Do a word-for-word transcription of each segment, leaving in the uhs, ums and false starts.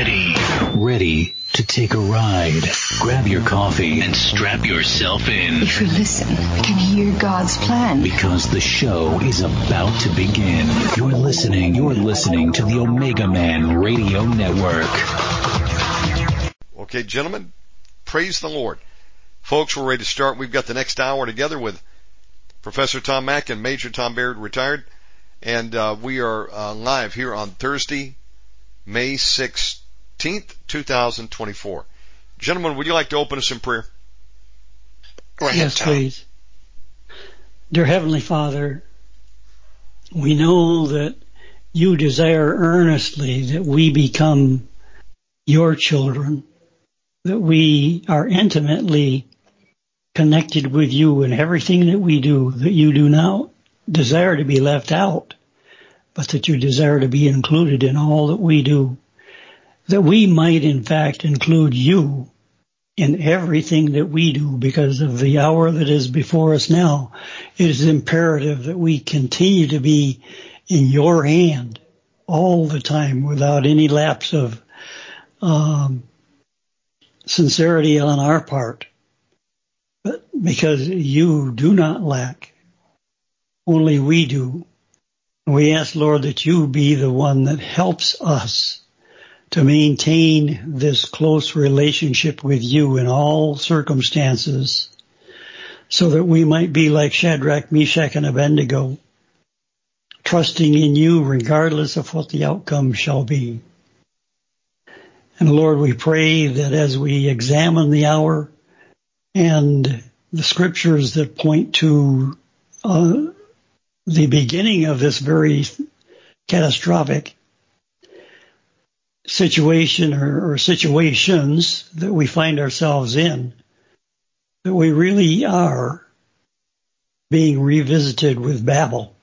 ready. Ready to take a ride. Grab your coffee and strap yourself in. If you listen, you can hear God's plan. Because the show is about to begin. You're listening. You're listening to the Omega Man Radio Network. Okay, gentlemen, praise the Lord. Folks, we're ready to start. We've got the next hour together with Professor Tom Mack and Major Tom Baird, retired. And uh, we are uh, live here on Thursday, May sixteenth, twenty twenty-four. Gentlemen, would you like to open us in prayer? Go ahead, yes, Tom. please. Dear Heavenly Father, we know that you desire earnestly that we become your children, that we are intimately connected with you in everything that we do, that you do not desire to be left out, but that you desire to be included in all that we do, that we might in fact include you in everything that we do. Because of the hour that is before us now, it is imperative that we continue to be in your hand all the time without any lapse of um, sincerity on our part. But because you do not lack, only we do. We ask, Lord, that you be the one that helps us to maintain this close relationship with you in all circumstances, so that we might be like Shadrach, Meshach, and Abednego, trusting in you regardless of what the outcome shall be. And Lord, we pray that as we examine the hour and the scriptures that point to uh, the beginning of this very catastrophic situation or, or situations that we find ourselves in, that we really are being revisited with Babel,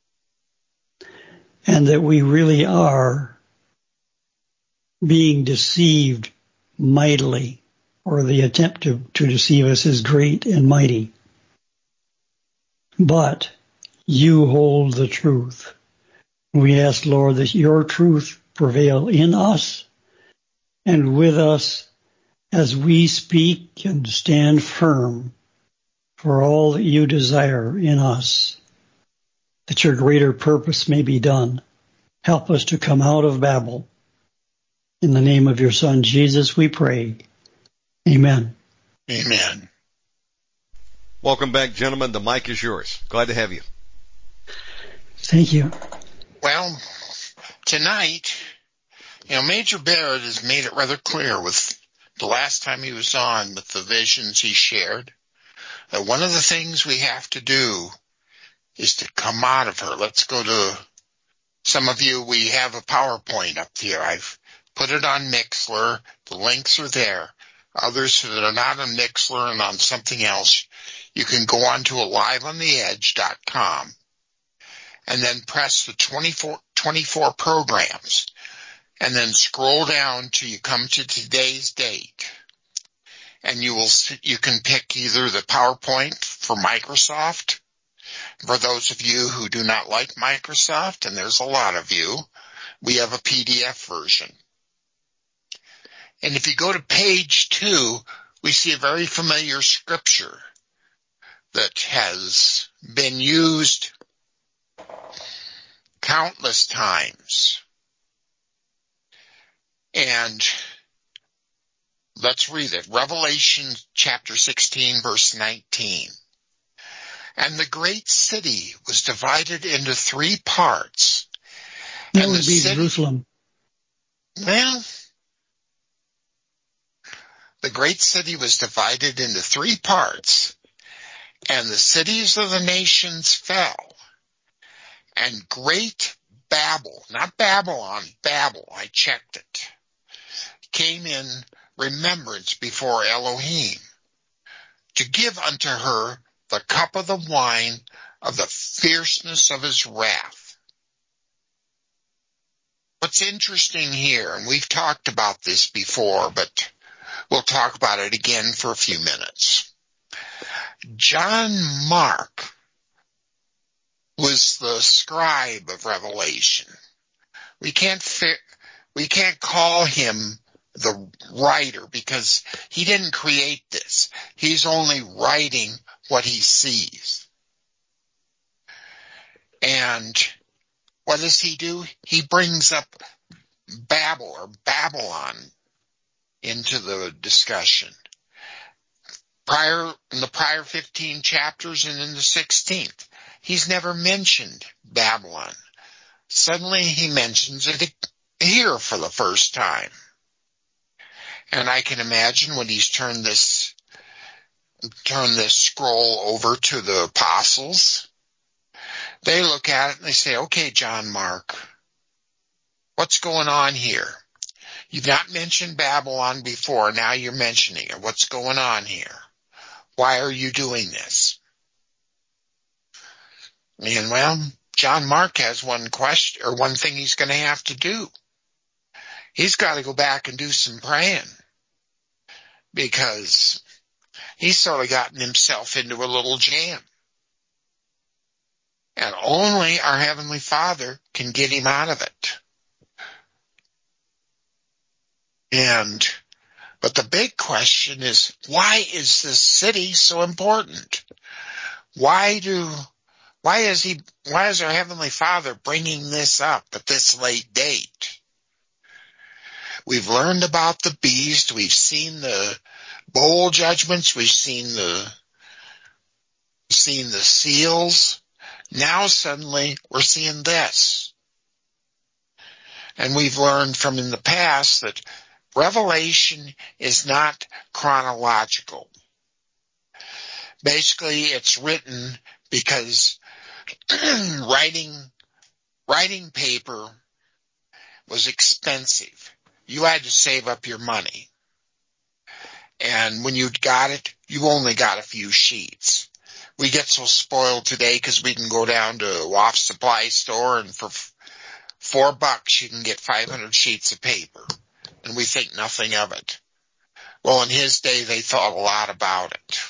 and that we really are being deceived mightily, or the attempt to, to deceive us is great and mighty. But you hold the truth. We ask, Lord, that your truth prevail in us and with us as we speak and stand firm for all that you desire in us, that your greater purpose may be done. Help us to come out of Babel. In the name of your Son, Jesus, we pray. Amen. Amen. Welcome back, gentlemen. The mic is yours. Glad to have you. Thank you. Well, tonight, you know, Major Baird has made it rather clear with the last time he was on with the visions he shared, that one of the things we have to do is to come out of her. Let's go to some of you. We have a PowerPoint up here. I've put it on Mixler. The links are there. Others that are not on Mixler and on something else, you can go on to alive on the edge dot com and then press the twenty-four, twenty-four programs and then scroll down till you come to today's date. And you will, you can pick either the PowerPoint for Microsoft. For those of you who do not like Microsoft, and there's a lot of you, we have a P D F version. And if you go to page two, we see a very familiar scripture that has been used countless times. And let's read it. Revelation chapter sixteen, verse nineteen. And the great city was divided into three parts. That and would the be city, Jerusalem. Well, the great city was divided into three parts, and the cities of the nations fell. And great Babel, not Babylon, Babel, I checked it, came in remembrance before Elohim, to give unto her the cup of the wine of the fierceness of his wrath. What's interesting here, and we've talked about this before, but we'll talk about it again for a few minutes. John Mark was the scribe of Revelation. We can't fi- we can't call him the writer because he didn't create this. He's only writing what he sees. And what does he do? He brings up Babel or Babylon into the discussion. Prior, in the prior fifteen chapters and in the sixteenth, he's never mentioned Babylon. Suddenly he mentions it here for the first time. And I can imagine when he's turned this, turned this scroll over to the apostles, they look at it and they say, okay, John Mark, what's going on here? You've not mentioned Babylon before. Now you're mentioning it. What's going on here? Why are you doing this? And well, John Mark has one question or one thing he's going to have to do. He's got to go back and do some praying because he's sort of gotten himself into a little jam. And only our Heavenly Father can get him out of it. And, but the big question is, why is this city so important? Why do, why is he, why is our Heavenly Father bringing this up at this late date? We've learned about the beast. We've seen the bowl judgments. We've seen the, seen the seals. Now suddenly we're seeing this. And we've learned from in the past that Revelation is not chronological. Basically, it's written because writing, writing paper was expensive. You had to save up your money. And when you got it, you only got a few sheets. We get so spoiled today because we can go down to a Waff Supply store and for f- four bucks you can get five hundred sheets of paper. And we think nothing of it. Well, in his day, they thought a lot about it.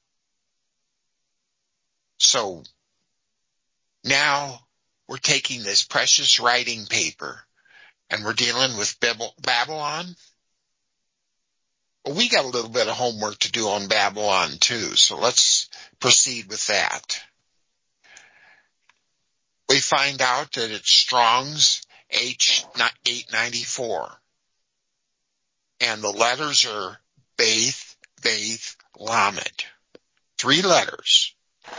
So now we're taking this precious writing paper and we're dealing with Babylon. Well, we got a little bit of homework to do on Babylon too, so let's proceed with that. We find out that it's Strong's H eight ninety-four. And the letters are Beth, Beth, Lamed. Three letters.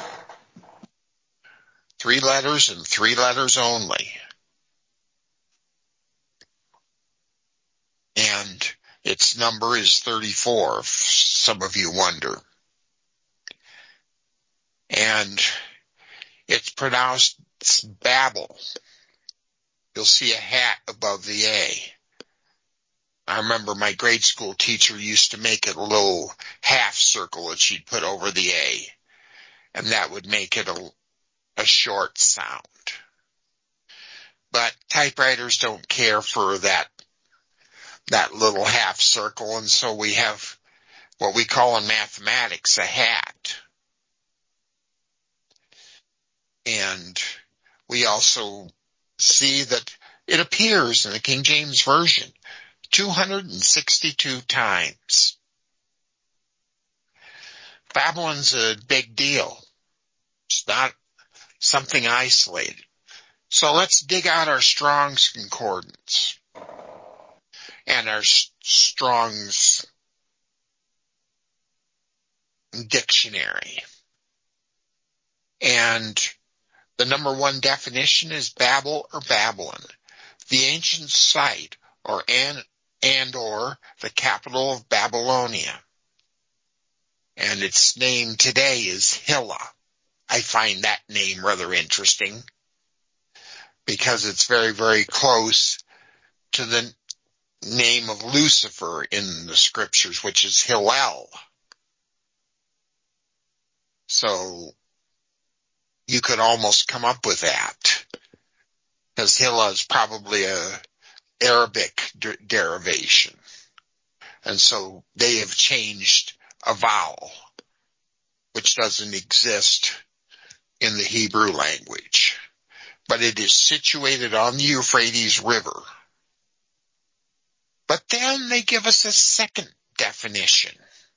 Three letters and three letters only. And its number is thirty-four, if some of you wonder. And it's pronounced Babel. You'll see a hat above the A. I remember my grade school teacher used to make it a little half circle that she'd put over the A. And that would make it a, a short sound. But typewriters don't care for that, that little half circle. And so we have what we call in mathematics a hat. And we also see that it appears in the King James Version two hundred sixty-two times. Babylon's a big deal. It's not something isolated. So let's dig out our Strong's Concordance and our Strong's Dictionary. And the number one definition is Babel or Babylon, the ancient site or an and or the capital of Babylonia. And its name today is Hilla. I find that name rather interesting because it's very, very close to the name of Lucifer in the scriptures, which is Hillel. So you could almost come up with that because Hilla is probably a Arabic de- derivation. And so they have changed a vowel, which doesn't exist in the Hebrew language. But it is situated on the Euphrates River. then they give us a second definition.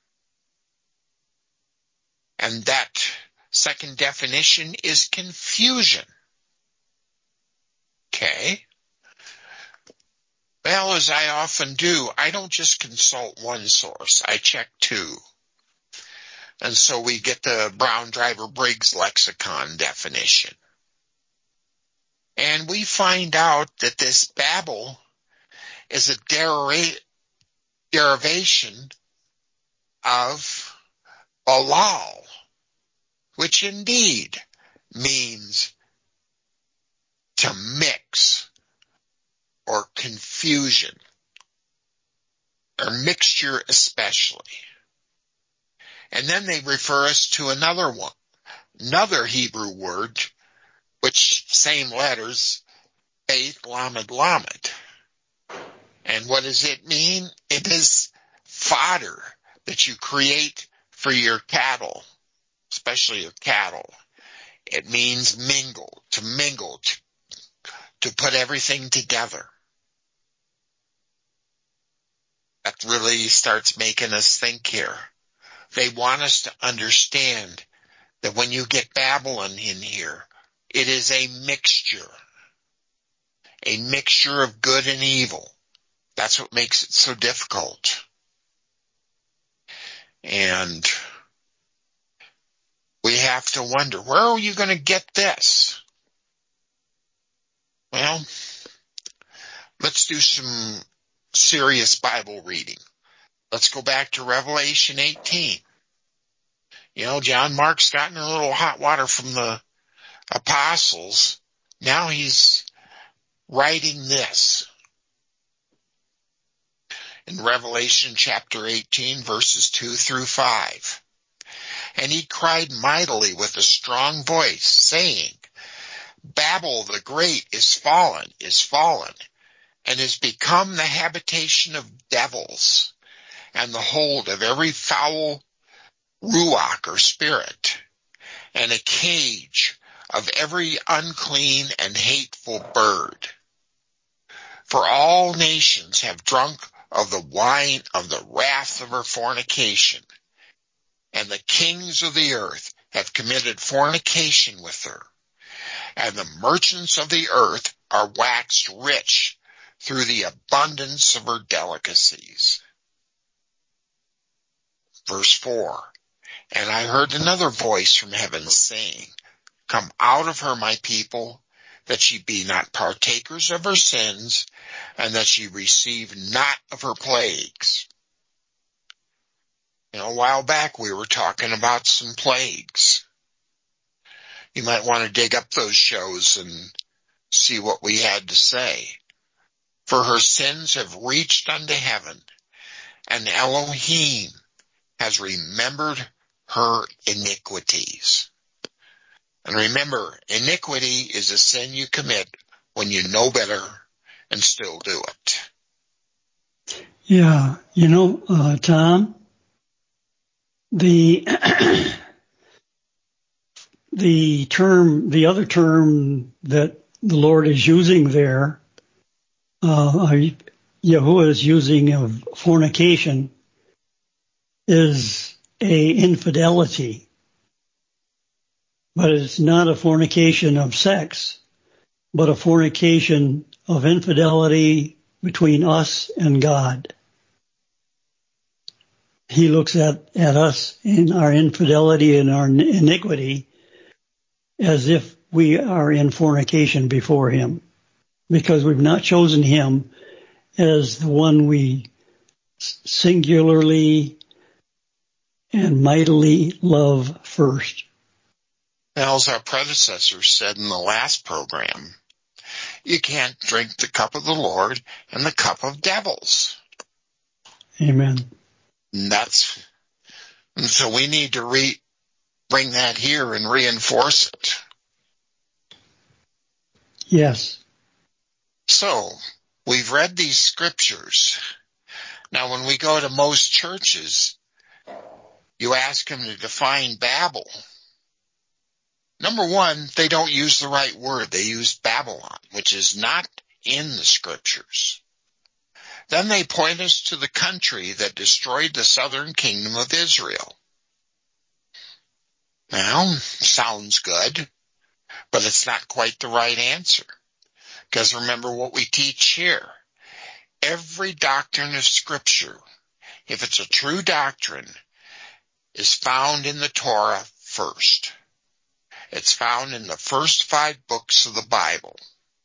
And that second definition is confusion. Okay. Well, as I often do, I don't just consult one source. I check two. And so we get the Brown Driver Briggs lexicon definition. And we find out that this Babel is a deri- derivation of Balal, which indeed means to mix or confusion or mixture especially. And then they refer us to another one, another Hebrew word, which same letters, Beth Lamed Lamed. And what does it mean? It is fodder that you create for your cattle, especially your cattle. It means mingle, to mingle, to, to put everything together. That really starts making us think here. They want us to understand that when you get Babylon in here, it is a mixture, a mixture of good and evil. That's what makes it so difficult. And we have to wonder, where are you going to get this? Well, let's do some serious Bible reading. Let's go back to Revelation eighteen. You know, John Mark's gotten a little hot water from the apostles. Now he's writing this. In Revelation chapter eighteen, verses two through five. And he cried mightily with a strong voice, saying, Babel the great is fallen, is fallen, and is become the habitation of devils, and the hold of every foul ruach or spirit, and a cage of every unclean and hateful bird. For all nations have drunk of the wine of the wrath of her fornication, and the kings of the earth have committed fornication with her, and the merchants of the earth are waxed rich through the abundance of her delicacies. Verse four, and I heard another voice from heaven saying, Come out of her, my people, that ye be not partakers of her sins, and that ye receive not of her plagues. You know, a while back we were talking about some plagues. You might want to dig up those shows and see what we had to say. For her sins have reached unto heaven, and Elohim has remembered her iniquities. And remember, iniquity is a sin you commit when you know better and still do it. Yeah, you know, uh, Tom, the the term, the other term that the Lord is using there, uh, Yahuwah is using of fornication, is a infidelity. But it's not a fornication of sex, but a fornication of infidelity between us and God. He looks at, at us in our infidelity and our iniquity as if we are in fornication before him, because we've not chosen him as the one we singularly and mightily love first. Now, as our predecessor said in the last program, you can't drink the cup of the Lord and the cup of devils. Amen. And that's, and so we need to re, bring that here and reinforce it. Yes. So, we've read these scriptures. Now, when we go to most churches, you ask them to define Babel. Number one, they don't use the right word. They use Babylon, which is not in the scriptures. Then they point us to the country that destroyed the southern kingdom of Israel. Now, sounds good, but it's not quite the right answer. Because remember what we teach here. Every doctrine of Scripture, if it's a true doctrine, is found in the Torah first. It's found in the first five books of the Bible.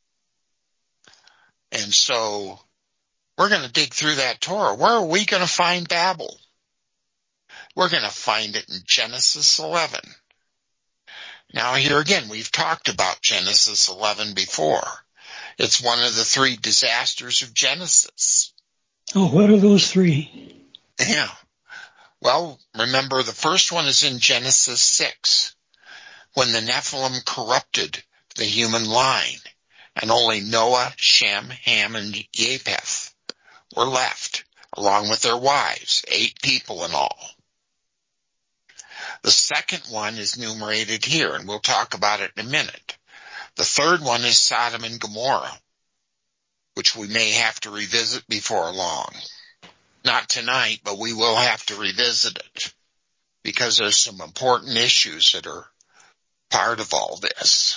And so we're going to dig through that Torah. Where are we going to find Babel? We're going to find it in Genesis eleven. Now here again, we've talked about Genesis eleven before. It's one of the three disasters of Genesis. Oh, what are those three? Yeah. Well, remember the first one is in Genesis six, when the Nephilim corrupted the human line, and only Noah, Shem, Ham, and Japheth were left, along with their wives, eight people in all. The second one is enumerated here, and we'll talk about it in a minute. The third one is Sodom and Gomorrah, which we may have to revisit before long. Not tonight, but we will have to revisit it, because there's some important issues that are part of all this.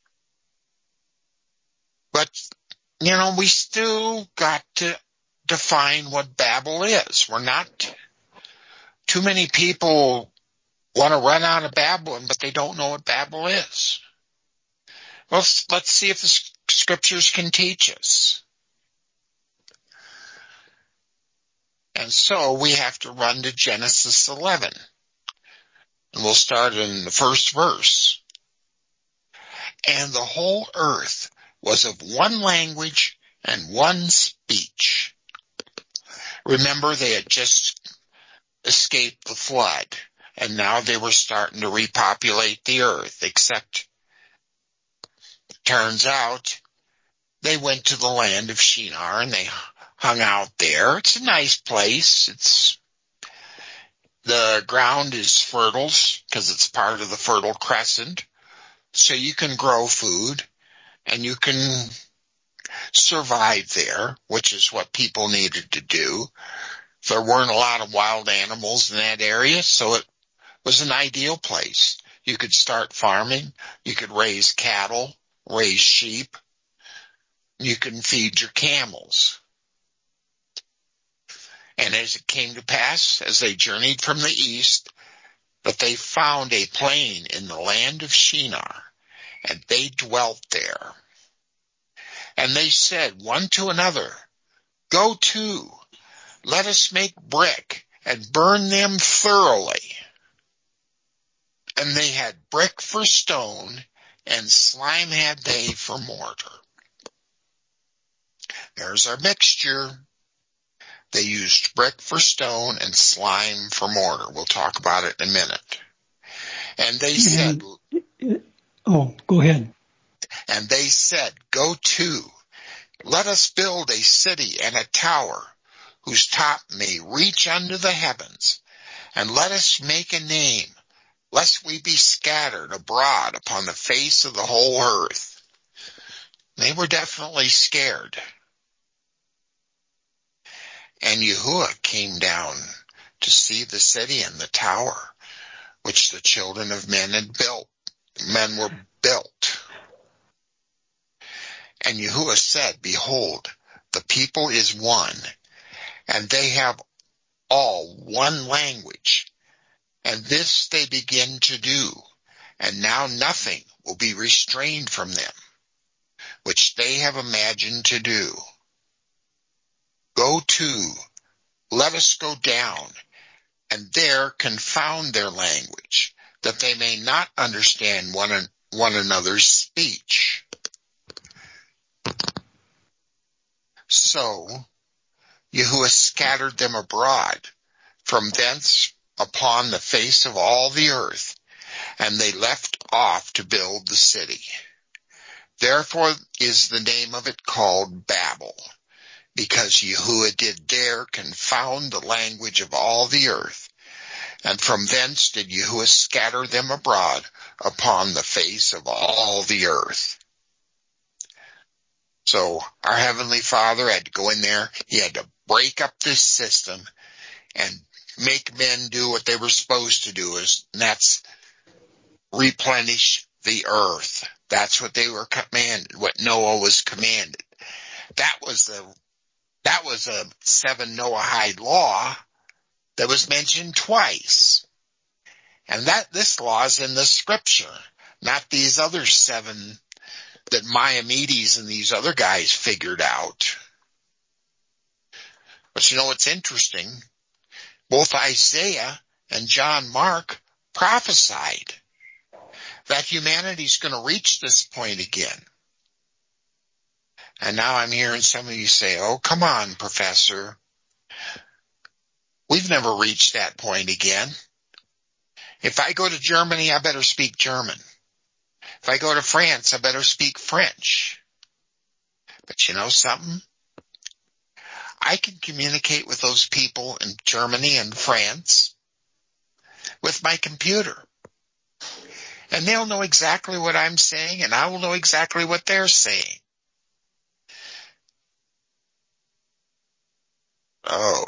But, you know, we still got to define what Babel is. We're not, too many people want to run out of Babylon, but they don't know what Babel is. Well, let's see if the Scriptures can teach us. And so we have to run to Genesis eleven. And we'll start in the first verse. And the whole earth was of one language and one speech. Remember, they had just escaped the flood, and now they were starting to repopulate the earth, except it turns out they went to the land of Shinar and they hung out there. It's a nice place. It's the ground is fertile because it's part of the Fertile Crescent, so you can grow food and you can survive there, which is what people needed to do. There weren't a lot of wild animals in that area, so it was an ideal place. You could start farming, you could raise cattle, raise sheep, you can feed your camels. And as it came to pass, as they journeyed from the east, that they found a plain in the land of Shinar, and they dwelt there. And they said one to another, Go to, let us make brick and burn them thoroughly. And they had brick for stone, and slime had they for mortar. There's our mixture. They used brick for stone and slime for mortar. We'll talk about it in a minute. And they said, Oh, go ahead. And they said, Go to, let us build a city and a tower, whose top may reach unto the heavens, and let us make a name, lest we be scattered abroad upon the face of the whole earth. They were definitely scared. And Yahuwah came down to see the city and the tower, which the children of men had built. Men were built. And Yahuwah said, Behold, the people is one, and they have all one language. And this they begin to do, and now nothing will be restrained from them, which they have imagined to do. Go to, let us go down, and there confound their language, that they may not understand one, one another's speech. So Yahuwah scattered them abroad from thence upon the face of all the earth, and they left off to build the city. Therefore is the name of it called Babel, because Yahuwah did there confound the language of all the earth, and from thence did Yahuwah scatter them abroad upon the face of all the earth. So our Heavenly Father had to go in there. He had to break up this system and make men do what they were supposed to do, is, and that's replenish the earth. That's what they were commanded, what Noah was commanded. That was the, that was a seven Noahide law that was mentioned twice. And that, this law is in the scripture, not these other seven that Maimonides and these other guys figured out. But you know what's interesting? Both Isaiah and John Mark prophesied that humanity's going to reach this point again. And now I'm hearing some of you say, oh, come on, Professor. We've never reached that point again. If I go to Germany, I better speak German. If I go to France, I better speak French. But you know something? I can communicate with those people in Germany and France with my computer. And they'll know exactly what I'm saying, and I will know exactly what they're saying. Oh.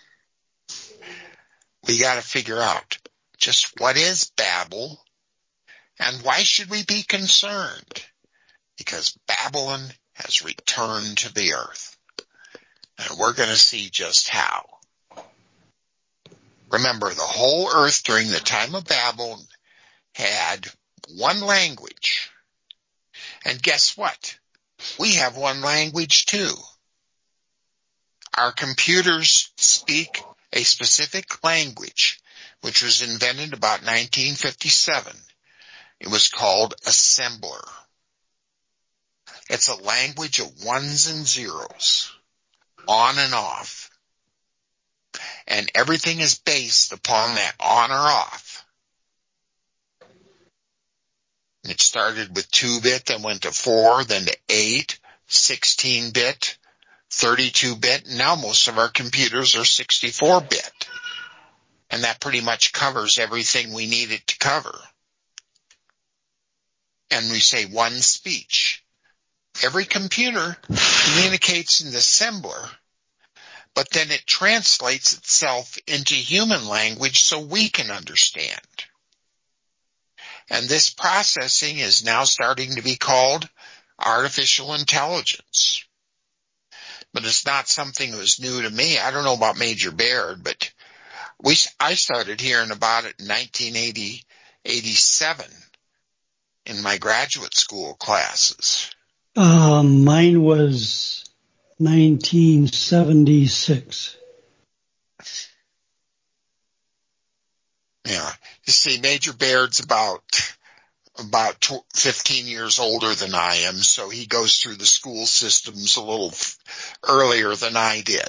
We got to figure out just what is Babel, and why should we be concerned? Because Babylon has returned to the earth. And we're going to see just how. Remember, the whole earth during the time of Babel had one language. And guess what? We have one language too. Our computers speak a specific language, which was invented about nineteen fifty-seven. It was called assembler. It's a language of ones and zeros, on and off. And everything is based upon that on or off. It started with two bit, then went to four, then to eight, sixteen bit, thirty-two bit, and now most of our computers are sixty-four bit. And that pretty much covers everything we need it to cover. And we say one speech. Every computer communicates in the assembler, but then it translates itself into human language so we can understand. And this processing is now starting to be called artificial intelligence. But it's not something that was new to me. I don't know about Major Baird, but we I started hearing about it in nineteen eighty, eighty-seven in my graduate school classes. Uh, mine was nineteen seventy-six. Yeah. You see, Major Baird's about, about fifteen years older than I am, so he goes through the school systems a little f- earlier than I did.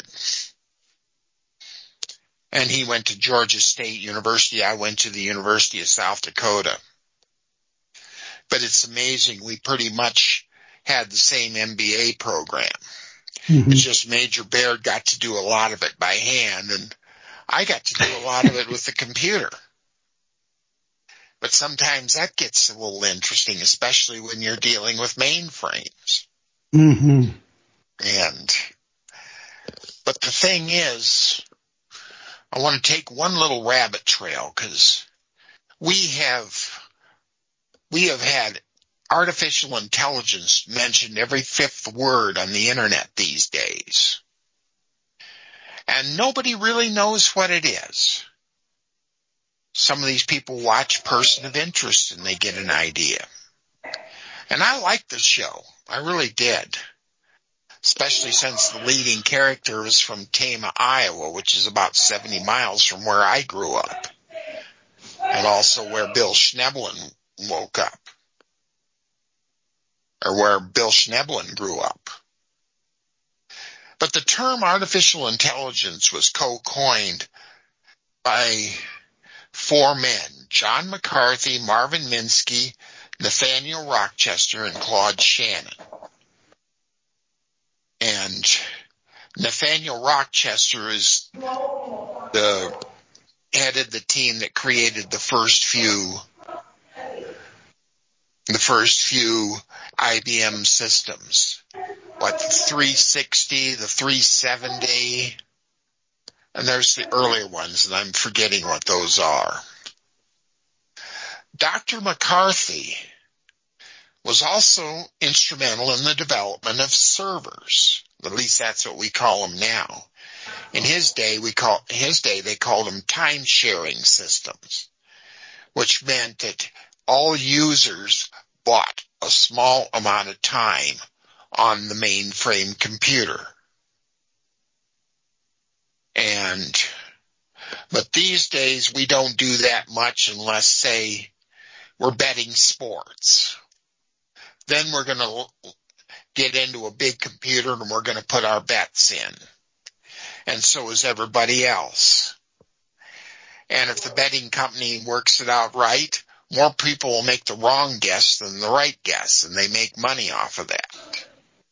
And he went to Georgia State University. I went to the University of South Dakota. But it's amazing. We pretty much had the same M B A program. Mm-hmm. It's just Major Baird got to do a lot of it by hand, and I got to do a lot of it with the computer. But sometimes that gets a little interesting, especially when you're dealing with mainframes. Mm-hmm. And, but the thing is, I want to take one little rabbit trail, because we have, we have had artificial intelligence mentioned every fifth word on the internet these days. And nobody really knows what it is. Some of these people watch Person of Interest and they get an idea. And I liked the show. I really did. Especially since the leading character is from Tama, Iowa, which is about seventy miles from where I grew up. And also where Bill Schneblin woke up. Or where Bill Schneblin grew up. But the term artificial intelligence was co-coined by four men, John McCarthy, Marvin Minsky, Nathaniel Rochester, and Claude Shannon. And Nathaniel Rochester is the head of the team that created the first few, the first few I B M systems. What, the three sixty, the three seventy, and there's the earlier ones, and I'm forgetting what those are. Doctor McCarthy was also instrumental in the development of servers. At least that's what we call them now. In his day, we call his day they called them time-sharing systems, which meant that all users bought a small amount of time on the mainframe computer. And but these days we don't do that much unless, say, we're betting sports. Then we're going to get into a big computer and we're going to put our bets in. And so is everybody else. And if the betting company works it out right, more people will make the wrong guess than the right guess, and they make money off of that.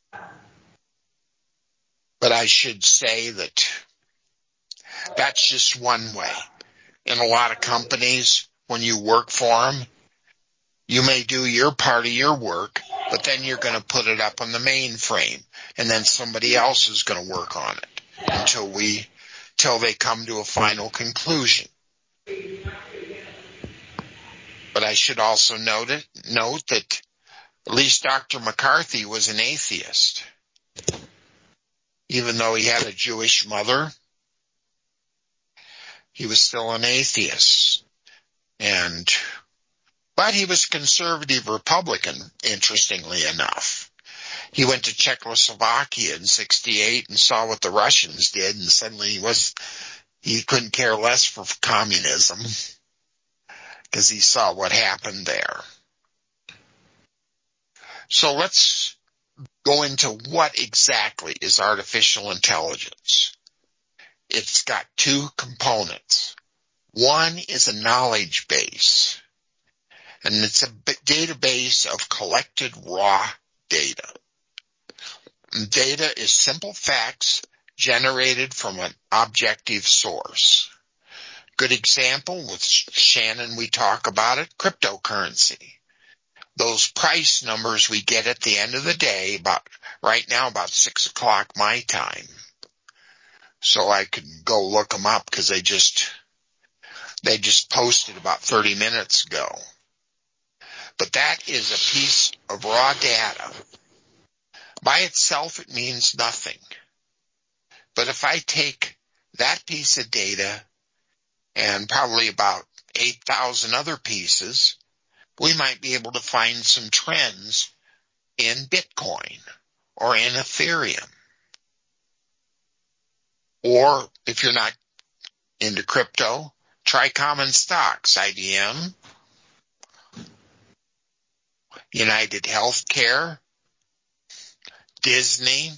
But I should say that that's just one way. In a lot of companies, when you work for them, you may do your part of your work, but then you're going to put it up on the mainframe, and then somebody else is going to work on it until we, till they come to a final conclusion. But I should also note it, note that at least Doctor McCarthy was an atheist. Even though he had a Jewish mother, he was still an atheist. And, but he was a conservative Republican, interestingly enough. He went to Czechoslovakia in sixty-eight and saw what the Russians did, and suddenly he was, he couldn't care less for communism because he saw what happened there. So let's go into what exactly is artificial intelligence. It's got two components. One is a knowledge base, and it's a database of collected raw data. And data is simple facts generated from an objective source. Good example, with Shannon we talk about it, cryptocurrency. Those price numbers we get at the end of the day, about right now about six o'clock my time. So I could go look them up because they just, they just posted about thirty minutes ago. But that is a piece of raw data. By itself, it means nothing. But if I take that piece of data and probably about eight thousand other pieces, we might be able to find some trends in Bitcoin or in Ethereum. Or if you're not into crypto, try common stocks, I B M, United Healthcare, Disney,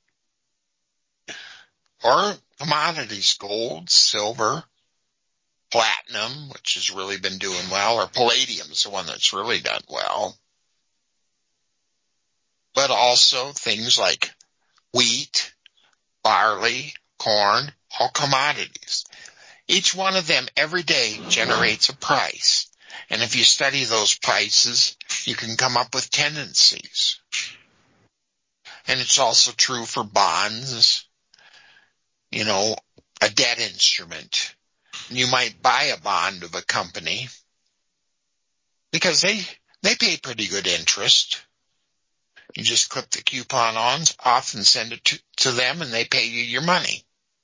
or commodities, gold, silver, platinum, which has really been doing well, or palladium is the one that's really done well. But also things like wheat, barley, corn, all commodities. Each one of them every day generates a price. And if you study those prices, you can come up with tendencies. And it's also true for bonds, you know, a debt instrument. You might buy a bond of a company because they, they pay pretty good interest. You just clip the coupon on off and send it to, to them and they pay you your money.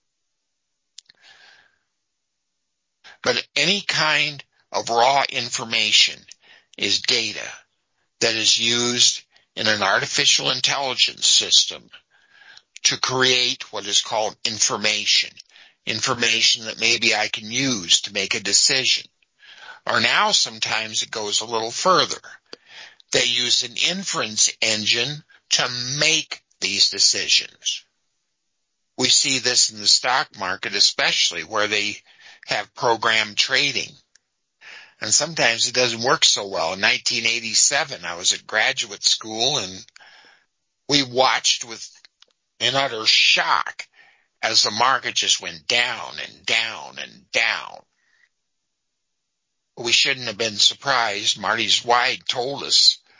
But any kind of raw information is data that is used in an artificial intelligence system to create what is called information. Information that maybe I can use to make a decision. Or now sometimes it goes a little further. They use an inference engine to make these decisions. We see this in the stock market especially, where they have programmed trading. And sometimes it doesn't work so well. In nineteen eighty-seven, I was at graduate school and we watched with an utter shock as the market just went down and down and down. We shouldn't have been surprised. Marty Zweig told us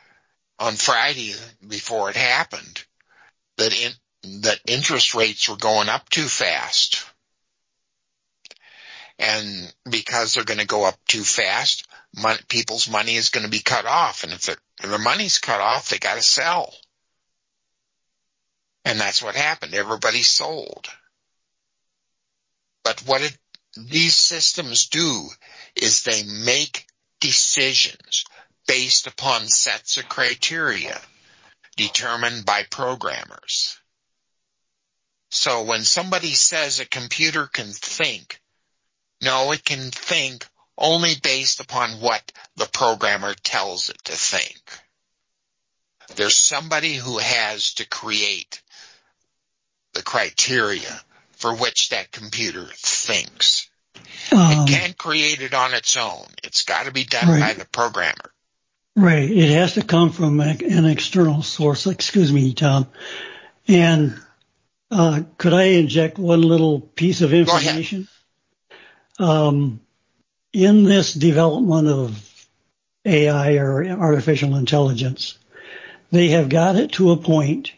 on Friday before it happened that in, that interest rates were going up too fast. And because they're going to go up too fast, mon- people's money is going to be cut off. And if, if their money's cut off, they got to sell. And that's what happened. Everybody sold. But what it, these systems do is they make decisions based upon sets of criteria determined by programmers. So when somebody says a computer can think, no, it can think only based upon what the programmer tells it to think. There's somebody who has to create the criteria for which that computer thinks. Um, it can't create it on its own. It's got to be done right. by the programmer. Right. It has to come from an external source. Excuse me, Tom. And uh, could I inject one little piece of information? Um, in this development of A I or artificial intelligence, they have got it to a point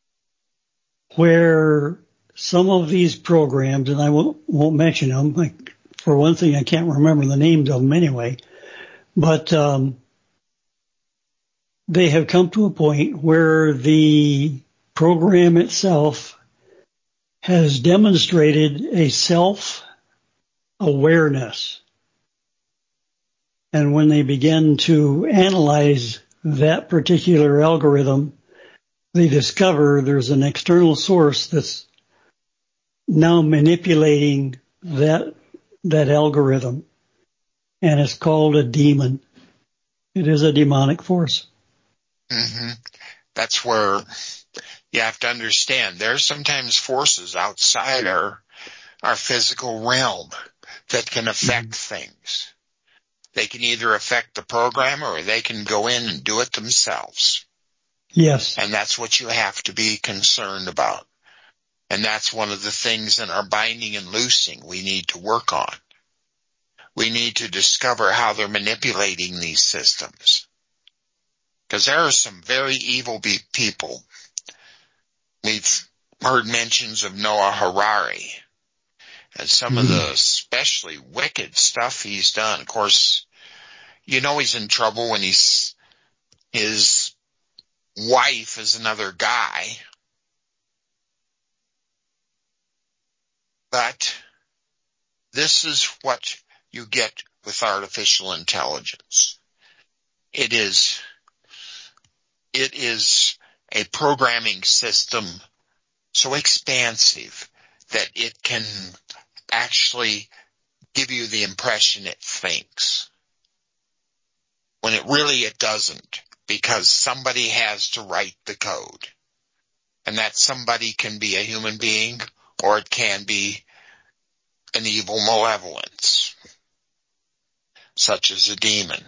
where some of these programs, and I won't, won't mention them, like, for one thing, I can't remember the names of them anyway, but um, they have come to a point where the program itself has demonstrated a self-awareness. And when they begin to analyze that particular algorithm, they discover there's an external source that's now manipulating that that algorithm, and it's called a demon. It is a demonic force. Mm-hmm. That's where you have to understand there's sometimes forces outside our our physical realm that can affect mm-hmm. things. They can either affect the programmer or they can go in and do it themselves. Yes. And that's what you have to be concerned about. And that's one of the things in our binding and loosing we need to work on. We need to discover how they're manipulating these systems. Because there are some very evil be- people. We've heard mentions of Noah Harari and some mm. of the especially wicked stuff he's done. Of course, you know he's in trouble when he's his wife is another guy. But this is what you get with artificial intelligence. It is, it is a programming system so expansive that it can actually give you the impression it thinks. When it really it doesn't, because somebody has to write the code. And that somebody can be a human being or it can be an evil malevolence, such as a demon.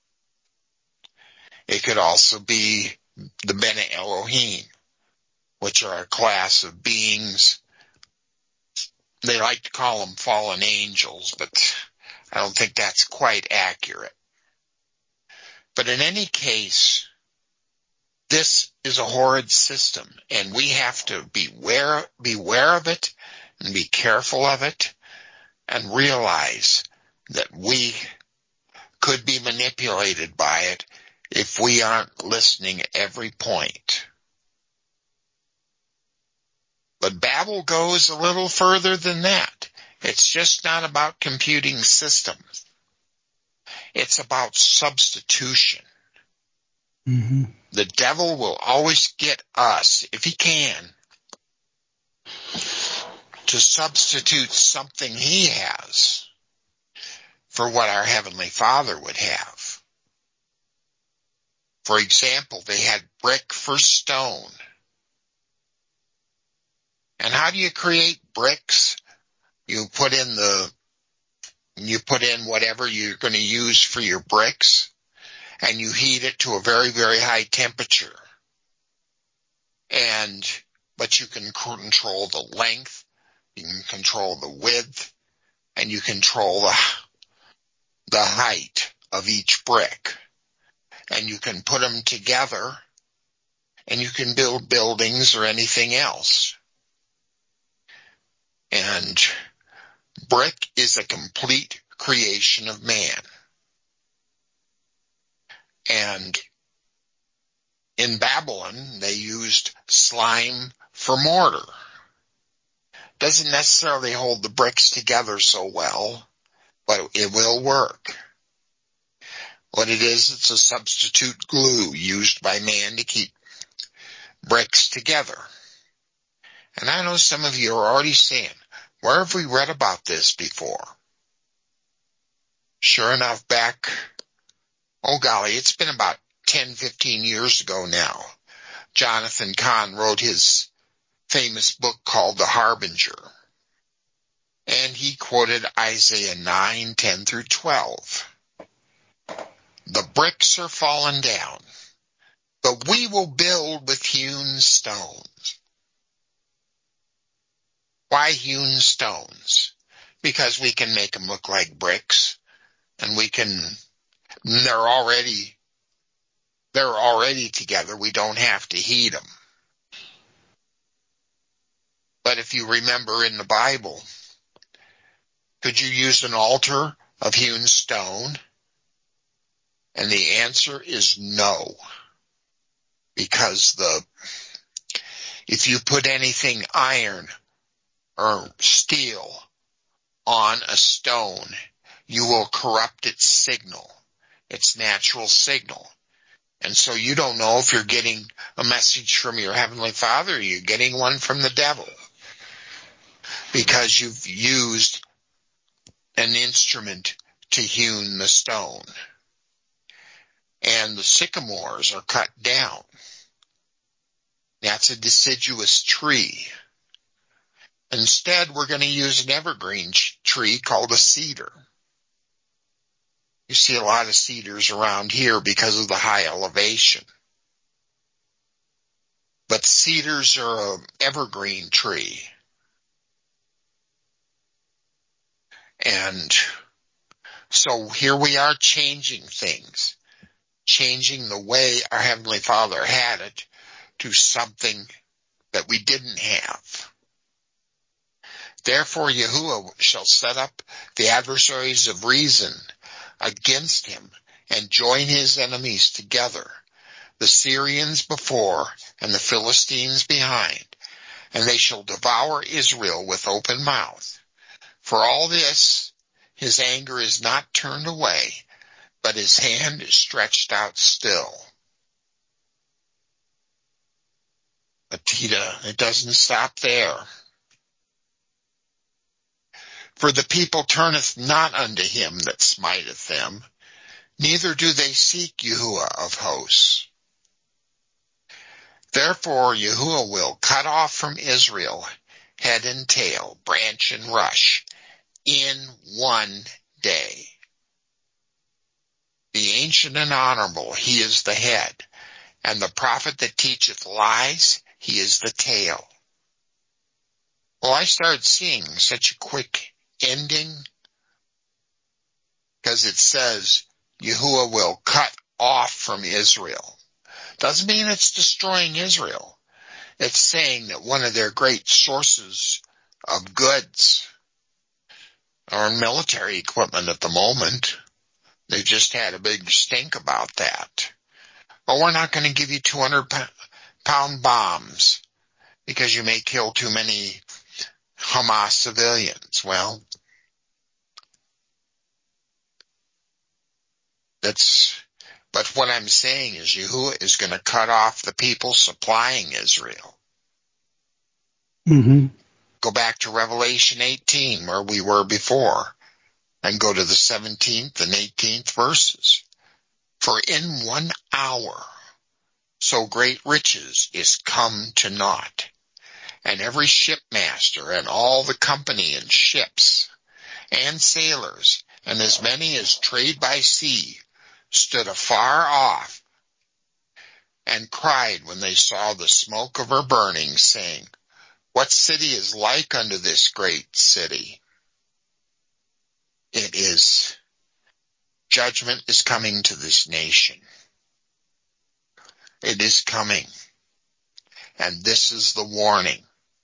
It could also be the Bene Elohim, which are a class of beings. They like to call them fallen angels, but I don't think that's quite accurate. But in any case, this is a horrid system, and we have to beware, beware of it and be careful of it and realize that we could be manipulated by it if we aren't listening at every point. But Babel goes a little further than that. It's just not about computing systems. It's about substitution. Mm-hmm. The devil will always get us, if he can, to substitute something he has for what our Heavenly Father would have. For example, they had brick for stone. And how do you create bricks? You put in the, you put in whatever you're going to use for your bricks, and you heat it to a very, very high temperature. And, but you can control the length, you can control the width, and you control the, the height of each brick. And you can put them together and you can build buildings or anything else. And brick is a complete creation of man. And in Babylon, they used slime for mortar. Doesn't necessarily hold the bricks together so well, but it will work. What it is, it's a substitute glue used by man to keep bricks together. And I know some of you are already saying, where have we read about this before? Sure enough, back, oh golly, it's been about ten, fifteen years ago now. Jonathan Cahn wrote his famous book called The Harbinger. And he quoted Isaiah nine, ten through twelve. The bricks are fallen down, but we will build with hewn stones. Why hewn stones? Because we can make them look like bricks, and we can, they're already, they're already together. We don't have to heat them. But if you remember in the Bible, could you use an altar of hewn stone? And the answer is no. Because the, if you put anything iron or steel on a stone, you will corrupt its signal, its natural signal. And so you don't know if you're getting a message from your Heavenly Father or you're getting one from the devil. Because you've used an instrument to hewn the stone. And the sycamores are cut down. That's a deciduous tree. Instead, we're going to use an evergreen tree called a cedar. You see a lot of cedars around here because of the high elevation. But cedars are an evergreen tree. And so here we are changing things, changing the way our Heavenly Father had it to something that we didn't have. Therefore Yahuwah shall set up the adversaries of reason against him and join his enemies together, the Syrians before and the Philistines behind, and they shall devour Israel with open mouth. For all this, his anger is not turned away, but his hand is stretched out still. But it doesn't stop there. For the people turneth not unto him that smiteth them, neither do they seek Yahuwah of hosts. Therefore Yahuwah will cut off from Israel head and tail, branch and rush, in one day. The ancient and honorable, he is the head, and the prophet that teacheth lies, he is the tail. Well, I started seeing such a quick ending because it says Yahuwah will cut off from Israel. Doesn't mean it's destroying Israel. It's saying that one of their great sources of goods are in military equipment at the moment. They just had a big stink about that. But we're not going to give you two hundred pound bombs because you may kill too many Hamas civilians. Well, that's, but what I'm saying is Yahuwah is going to cut off the people supplying Israel. Mm-hmm. Go back to Revelation eighteen where we were before and go to the seventeenth and eighteenth verses. For in one hour so great riches is come to naught, and every shipmaster and all the company in ships and sailors and as many as trade by sea stood afar off and cried when they saw the smoke of her burning, saying, what city is like unto this great city? It is. Judgment is coming to this nation. It is coming. And this is the warning.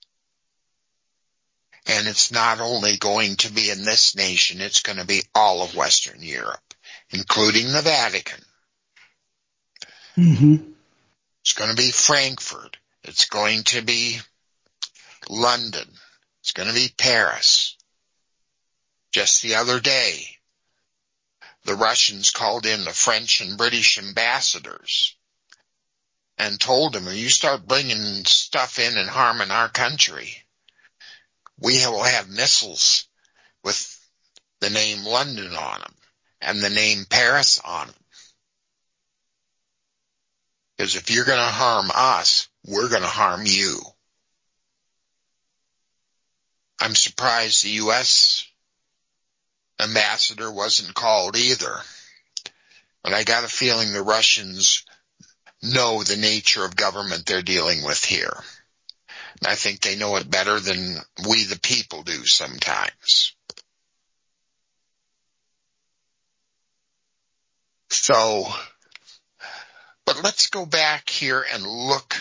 And it's not only going to be in this nation, it's going to be all of Western Europe, including the Vatican. Mm-hmm. It's going to be Frankfurt. It's going to be London. It's going to be Paris. Just the other day, the Russians called in the French and British ambassadors and told them, if you start bringing stuff in and harming our country, we will have missiles with the name London on them and the name Paris on them. Because if you're going to harm us, we're going to harm you. I'm surprised the U S ambassador wasn't called either. But I got a feeling the Russians know the nature of government they're dealing with here. And I think they know it better than we the people do sometimes. So, but let's go back here and look.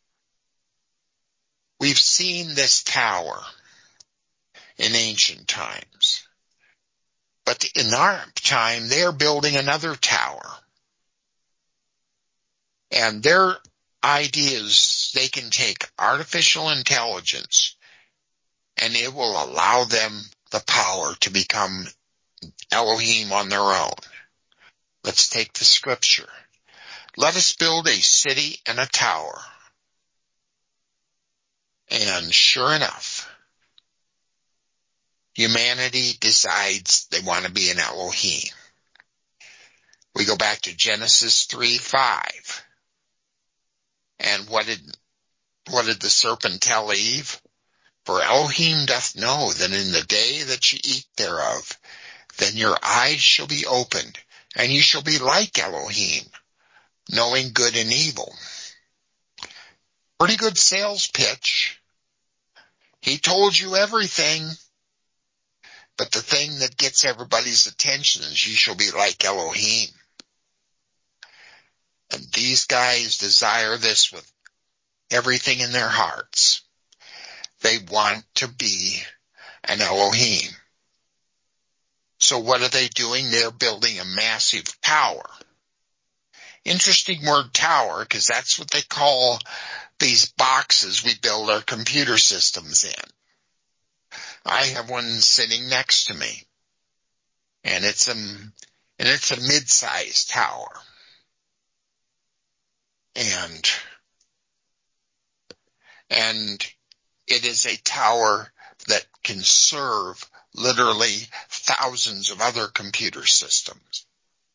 We've seen this tower in ancient times. But in our time, they're building another tower. And their idea is they can take artificial intelligence and it will allow them the power to become Elohim on their own. Let's take the scripture. Let us build a city and a tower. And sure enough, humanity decides they want to be an Elohim. We go back to Genesis three five. And what did, what did the serpent tell Eve? For Elohim doth know that in the day that ye eat thereof, then your eyes shall be opened, and ye shall be like Elohim, knowing good and evil. Pretty good sales pitch. He told you everything. But the thing that gets everybody's attention is ye shall be like Elohim. And these guys desire this with everything in their hearts. They want to be an Elohim. So what are they doing? They're building a massive tower. Interesting word tower, because that's what they call these boxes we build our computer systems in. I have one sitting next to me, and it's a, and it's a mid-sized tower. And, and it is a tower that can serve literally thousands of other computer systems.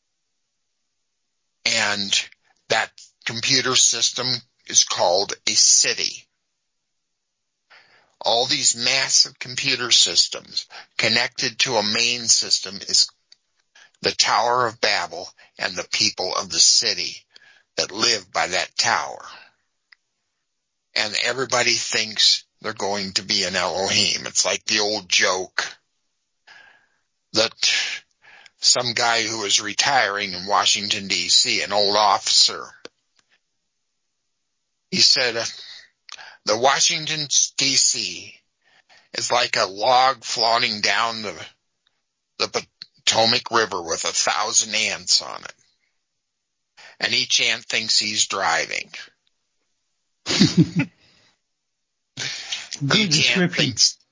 And that computer system is called a city. All these massive computer systems connected to a main system is the Tower of Babel and the people of the city that live by that tower. And everybody thinks they're going to be an Elohim. It's like the old joke that some guy who was retiring in Washington, D C, an old officer, he said, the Washington, D C is like a log floating down the, the Potomac River with a thousand ants on it. And each ant thinks he's driving. Good description.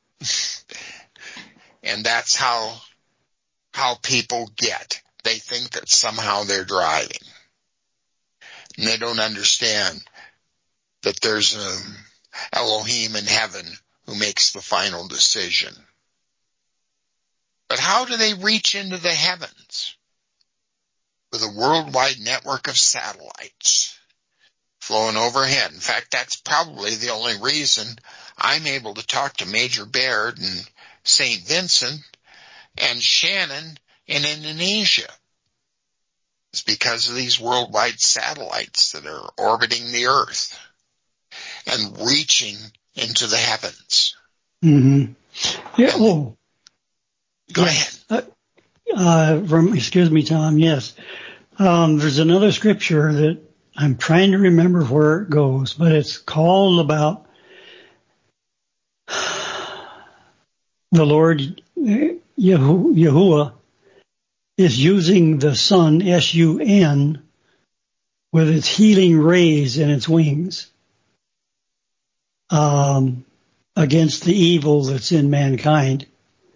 And that's how, how people get. They think that somehow they're driving. And they don't understand that there's an Elohim in heaven who makes the final decision. But how do they reach into the heavens? With a worldwide network of satellites flowing overhead. In fact, that's probably the only reason I'm able to talk to Major Baird and Saint Vincent and Shannon in Indonesia. It's because of these worldwide satellites that are orbiting the earth and reaching into the heavens. Mm-hmm. Yeah. And, oh. Go yes. ahead. Uh, uh, from, excuse me, Tom. Yes. Um, there's another scripture that I'm trying to remember where it goes, but it's called about the Lord Yahuwah is using the sun, S U N, with its healing rays in its wings, um, against the evil that's in mankind.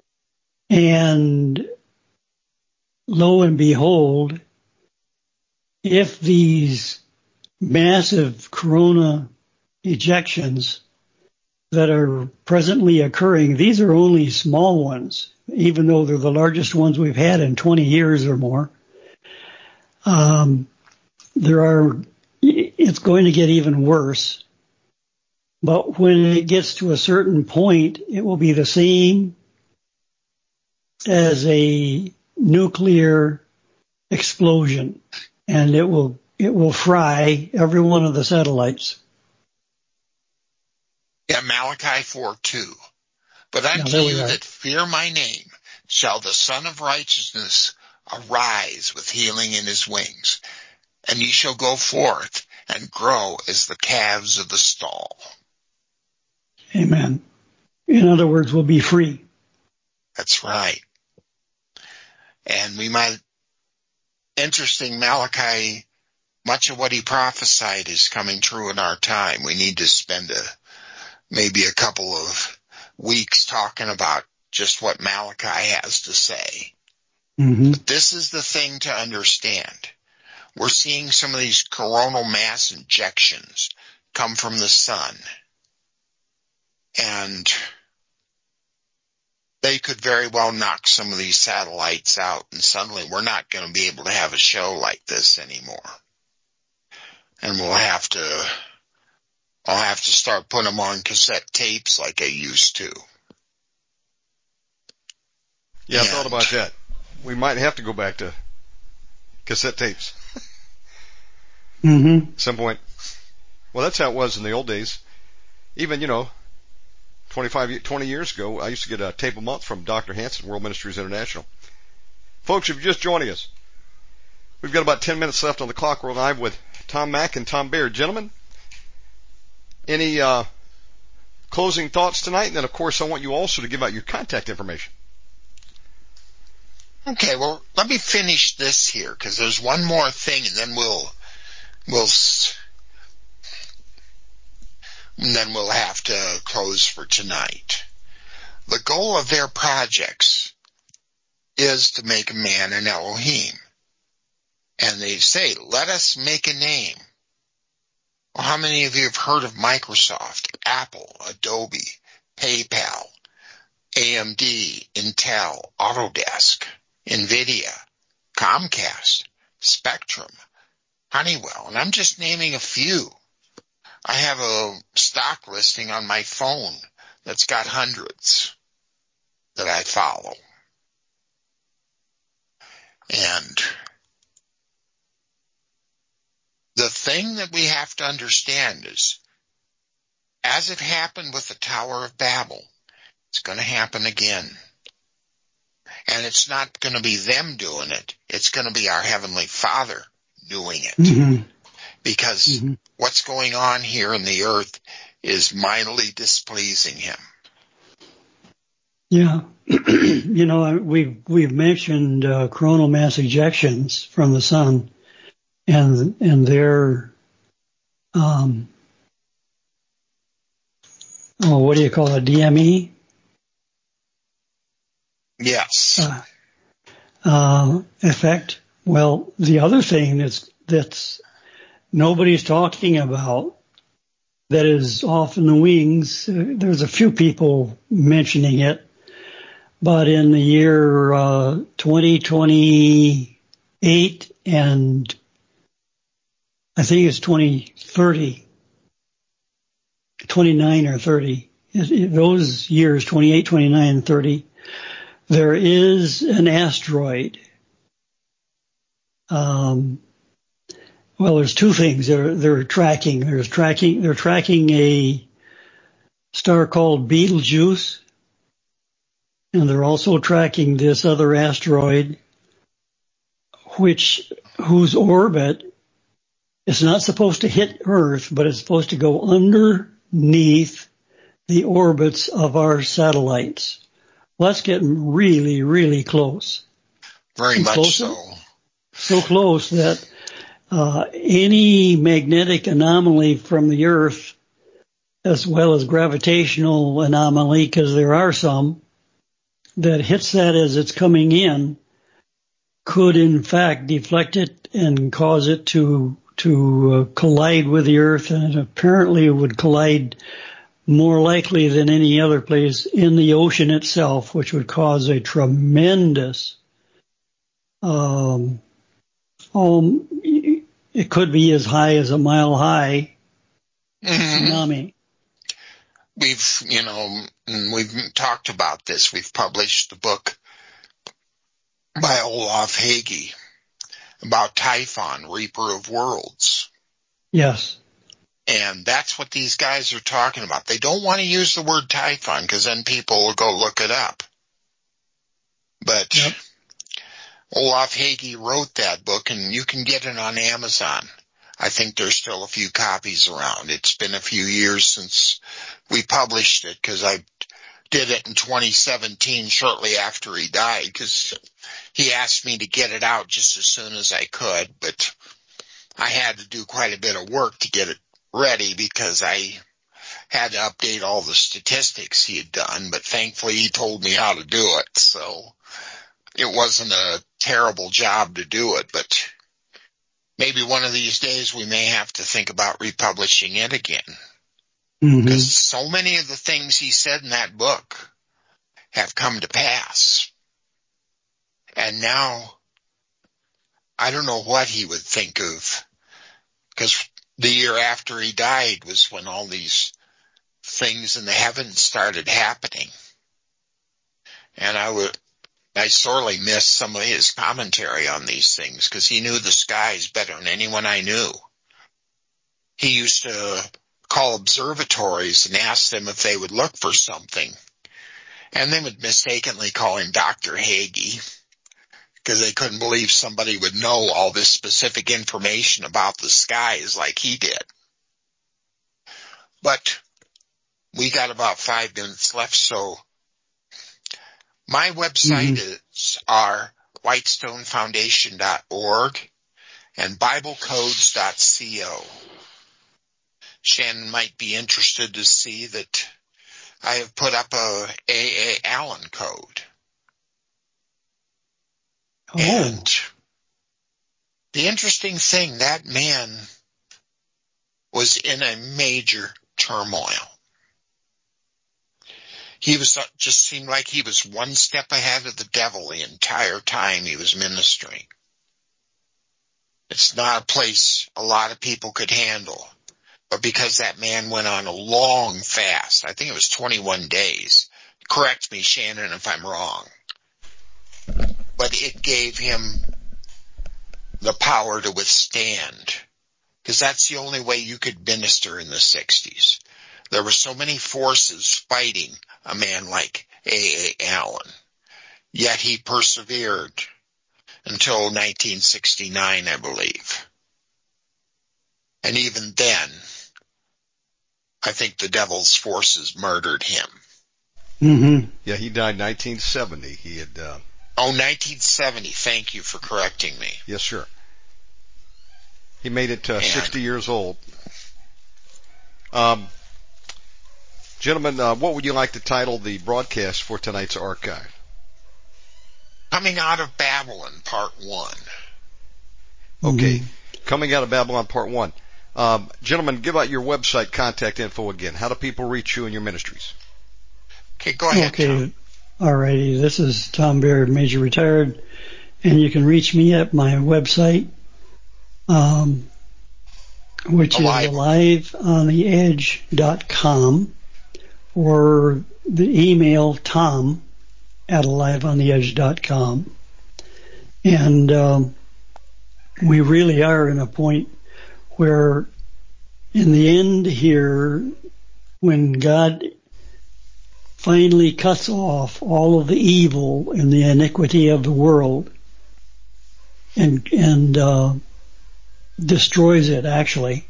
And lo and behold, if these massive corona ejections that are presently occurring, these are only small ones, even though they're the largest ones we've had in twenty years or more. Um, there are, it's going to get even worse. But when it gets to a certain point, it will be the same as a nuclear explosion, and it will it will fry every one of the satellites. Yeah, Malachi four two. But unto now, you that fear my name shall the Son of Righteousness arise with healing in his wings, and ye shall go forth and grow as the calves of the stall. Amen. In other words, we'll be free. That's right. And we might, interesting, Malachi, much of what he prophesied is coming true in our time. We need to spend a, maybe a couple of weeks talking about just what Malachi has to say. Mm-hmm. But this is the thing to understand. We're seeing some of these coronal mass injections come from the sun. And they could very well knock some of these satellites out, and suddenly we're not going to be able to have a show like this anymore. And we'll have to, I'll have to start putting them on cassette tapes like I used to. Yeah, I thought about that. We might have to go back to cassette tapes. Mm-hmm. At some point. Well, that's how it was in the old days. Even, you know, twenty-five, twenty years ago, I used to get a tape a month from Doctor Hanson, World Ministries International. Folks, if you're just joining us, we've got about ten minutes left on the clock. We're live with Tom Mack and Tom Baird. Gentlemen, any uh, closing thoughts tonight? And then, of course, I want you also to give out your contact information. Okay, well, let me finish this here, because there's one more thing, and then we'll, we'll, and then we'll have to close for tonight. The goal of their projects is to make man an Elohim. And they say, let us make a name. Well, how many of you have heard of Microsoft, Apple, Adobe, PayPal, A M D, Intel, Autodesk, NVIDIA, Comcast, Spectrum, Honeywell? And I'm just naming a few. I have a stock listing on my phone that's got hundreds that I follow. And the thing that we have to understand is, as it happened with the Tower of Babel, it's going to happen again. And it's not going to be them doing it. It's going to be our Heavenly Father doing it. Mm-hmm. Because mm-hmm. what's going on here in the earth is mightily displeasing him. Yeah. You know, we've, we've mentioned uh, coronal mass ejections from the sun, and, and their, um, oh, what do you call it, D M E? Yes. Uh, uh, effect. Well, the other thing that's, that's nobody's talking about that is off in the wings, uh, there's a few people mentioning it, but in the year uh, twenty twenty-eight and I think it's twenty thirty, twenty-nine or thirty, those years, twenty-eight, twenty-nine, and thirty, there is an asteroid. Um, well, there's two things they're, they're tracking. There's tracking, they're tracking a star called Betelgeuse, and they're also tracking this other asteroid, which, whose orbit It's not supposed to hit Earth, but it's supposed to go underneath the orbits of our satellites. Well, that's getting really, really close. Very and much closer, so. So close that uh, any magnetic anomaly from the Earth, as well as gravitational anomaly, because there are some, that hits that as it's coming in, could in fact deflect it and cause it to to uh, collide with the Earth, and it apparently would collide more likely than any other place in the ocean itself, which would cause a tremendous, um, um, it could be as high as a mile high Mm-hmm. tsunami. We've, you know, we've talked about this. We've published the book by Olaf Hagi about Typhon, Reaper of Worlds. Yes. And that's what these guys are talking about. They don't want to use the word Typhon because then people will go look it up. But yep. Olaf Hagi wrote that book, and you can get it on Amazon. I think there's still a few copies around. It's been a few years since we published it because I did it in twenty seventeen shortly after he died because he asked me to get it out just as soon as I could, but I had to do quite a bit of work to get it ready because I had to update all the statistics he had done, but thankfully he told me how to do it, so it wasn't a terrible job to do it, but maybe one of these days we may have to think about republishing it again. Mm-hmm. Because so many of the things he said in that book have come to pass. And now, I don't know what he would think of, because the year after he died was when all these things in the heavens started happening. And I would, I sorely miss some of his commentary on these things, because he knew the skies better than anyone I knew. He used to call observatories and ask them if they would look for something. And they would mistakenly call him Doctor Hagi because they couldn't believe somebody would know all this specific information about the skies like he did. But we got about five minutes left, so my website mm-hmm. is are whitestone foundation dot org and bible codes dot co. Shannon might be interested to see that I have put up a A A Allen code. Oh. And the interesting thing, that man was in a major turmoil. He was just seemed like he was one step ahead of the devil the entire time he was ministering. It's not a place a lot of people could handle. But because that man went on a long fast, I think it was twenty-one days. Correct me, Shannon, if I'm wrong. But it gave him the power to withstand. Because that's the only way you could minister in the sixties. There were so many forces fighting a man like A A Allen. Yet he persevered until nineteen sixty-nine, I believe. And even then, I think the devil's forces murdered him. Mm-hmm. Yeah, he died nineteen seventy. He had. Uh... Oh, nineteen seventy. Thank you for correcting me. Yes, sir. He made it uh, and... sixty years old. Um, gentlemen, uh, what would you like to title the broadcast for tonight's archive? Coming Out of Babylon, Part One. Okay, mm-hmm. Coming Out of Babylon, Part One. Um, gentlemen, give out your website contact info again. How do people reach you and your ministries? Okay, go ahead, Okay, Tom. Alrighty. This is Tom Baird, Major Retired, and you can reach me at my website, um, which Alive. is alive on the edge dot com, or the email tom at alive on the edge dot com. And um, we really are in a point where in the end here, when God finally cuts off all of the evil and the iniquity of the world and and uh, destroys it, actually.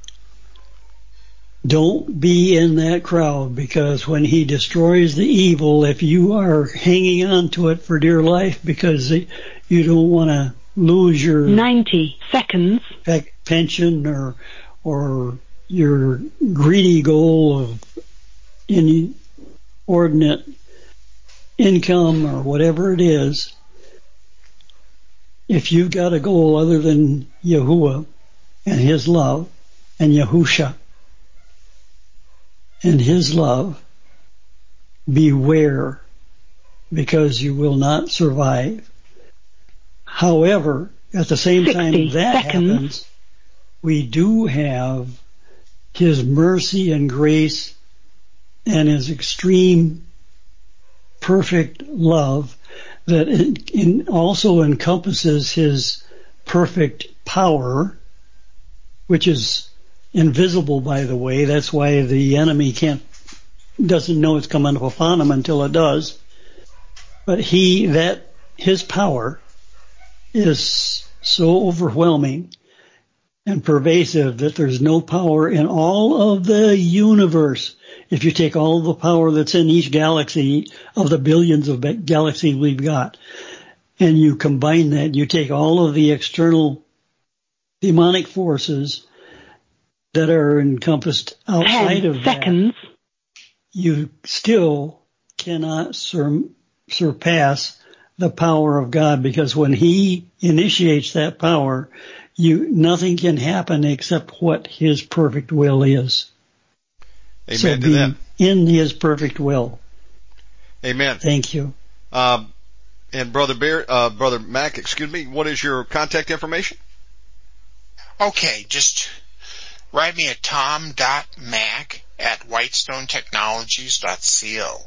Don't be in that crowd, because when he destroys the evil, if you are hanging on to it for dear life because you don't want to lose your ninety seconds pension or or your greedy goal of inordinate income or whatever it is, if you've got a goal other than Yahuwah and his love and Yahusha and his love, beware, because you will not survive. However, at the same time that seconds. happens, we do have his mercy and grace and his extreme perfect love that in, in also encompasses his perfect power, which is invisible, by the way. That's why the enemy can't, doesn't know it's coming up upon him until it does. But he, that, his power is so overwhelming and pervasive that there's no power in all of the universe. If you take all the power that's in each galaxy of the billions of galaxies we've got, and you combine that, you take all of the external demonic forces that are encompassed outside of seconds. that, you still cannot sur- surpass the power of God, because when he initiates that power, you nothing can happen except what his perfect will is. Amen so to be that. in his perfect will. Amen. Thank you. Um, and Brother Bear, uh, Brother Mac, excuse me, what is your contact information? Okay, just write me at tom.mac at whitestone technologies dot co.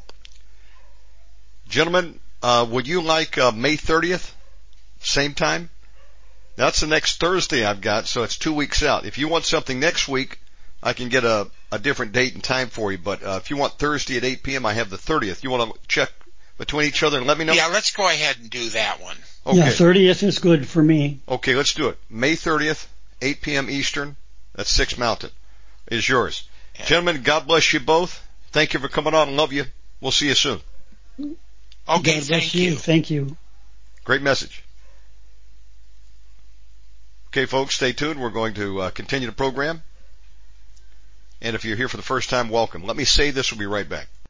Gentlemen, uh, would you like uh, May thirtieth, same time? That's the next Thursday I've got, so it's two weeks out. If you want something next week, I can get a, a different date and time for you. But uh, if you want Thursday at eight p.m., I have the thirtieth. You want to check between each other and let me know? Yeah, let's go ahead and do that one. Okay. Yeah, thirtieth is good for me. Okay, let's do it. May thirtieth, eight p.m. Eastern. That's six Mountain. Is yours. Yeah. Gentlemen, God bless you both. Thank you for coming on. Love you. We'll see you soon. Okay, God bless thank you. you. Thank you. Great message. Okay, folks, stay tuned. We're going to uh, continue the program. And if you're here for the first time, welcome. Let me say this. We'll be right back.